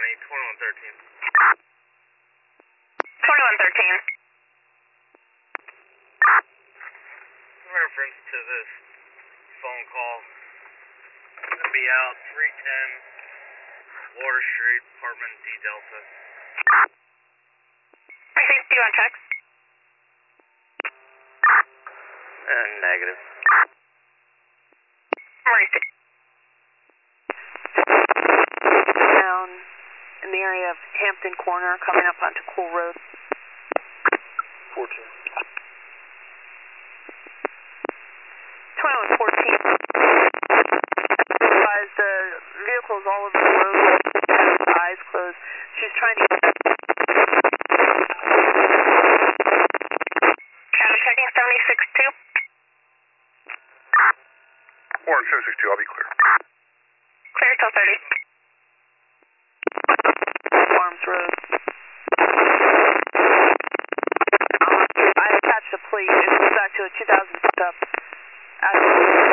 County, 2113. 2113. In reference to this phone call, I'm going to be out 310 Water Street, apartment D Delta. 360 on checks. Negative. Emergency. Down in the area of Hampton Corner, coming up onto Cool Road. 14. 2114. The vehicle's all over the road, with eyes closed. She's trying to. County checking 762. Warren 762, I'll be clear. Clear till 30. Farms Road. I attached a plate. It goes back to a 2000 pickup.